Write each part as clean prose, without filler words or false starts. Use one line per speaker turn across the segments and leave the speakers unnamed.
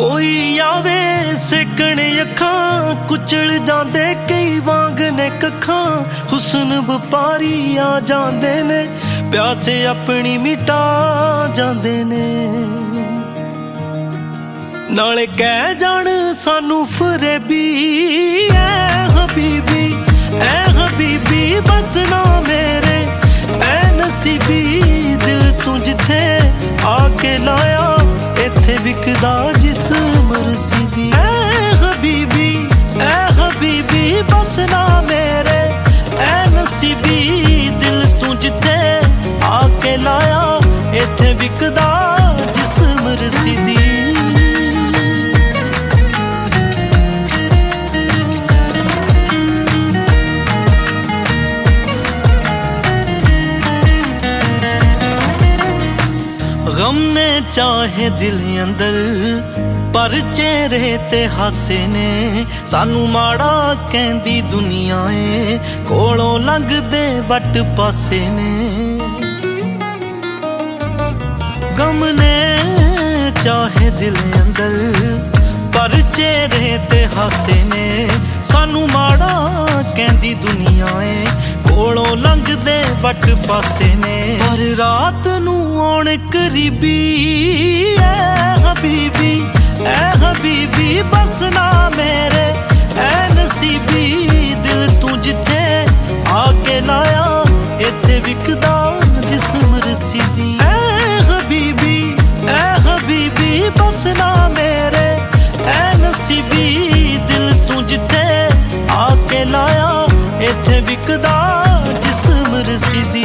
कोई आवे सेकण अखां कुचल जांदे कई वांग ने कखां हुस्न व्यापारी आ जांदे ने प्यासे अपनी मिटा जांदे ने नाले कह जान सानू फरेबी ऐ हबीबी बस ना मेरे ऐ नसीबी दिल तू जिथे आके लाया इत्थे विकदा जिस्म रसीदी ऐ हबीबी बस ना मेरे ऐ नसीबी दिल तू जिथे आके लाया इत्थे विकदा जिस्म रसीदी गम ने चाहे दिल अंदर पर चेहरे ते हासे ने सानू माड़ा कहंदी दुनिया ए कोलों लंघदे वट पासे ने गम ने चाहे दिल अंदर पर चेहरे ते हासे ने सानू माड़ा कहंदी दुनिया ए कोलों लंघदे वट पासे ने पर रात नू आउण करीबी ऐ हबीबी बस ना मेरे ऐ नसीबी दिल तू जिथे आके लाया इत्थे विकदा जिस्म रसीदी ऐ हबीबी बस ना मेरे ऐ नसीबी दिल तू जिथे आके लाया इत्थे विकदा जिस्म रसीदी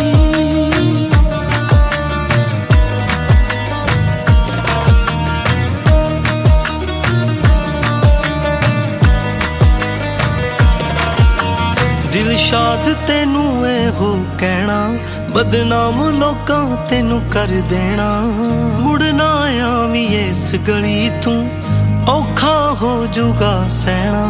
दिलशाद तेनू हो कहना बदनाम लोकां तेनू कर देना मुड़ना आवी इस गली तू औखा हो जुगा सहना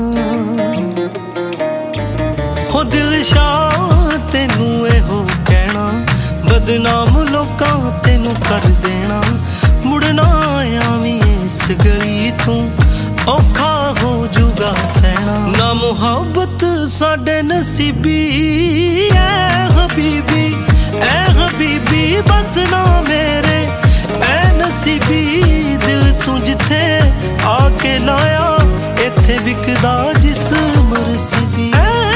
हो दिलशाद तेनू हो कहना बदनाम लोकां तेनू कर देना मुड़ना आवी इस गली तू औखा हो जुगा सहना ना मुहब्बत साडे नसीबी ऐ हबीबी बस ना मेरे ऐ नसीबी दिल तू जिथे आके लाया इत्थे विकदा जिस्म रसीदी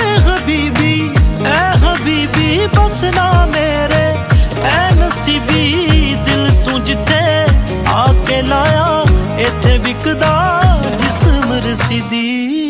ऐ हबीबी बस ना मेरे ऐ नसीबी दिल तू जिथे आके लाया इत्थे विकदा जिस्म रसीदी।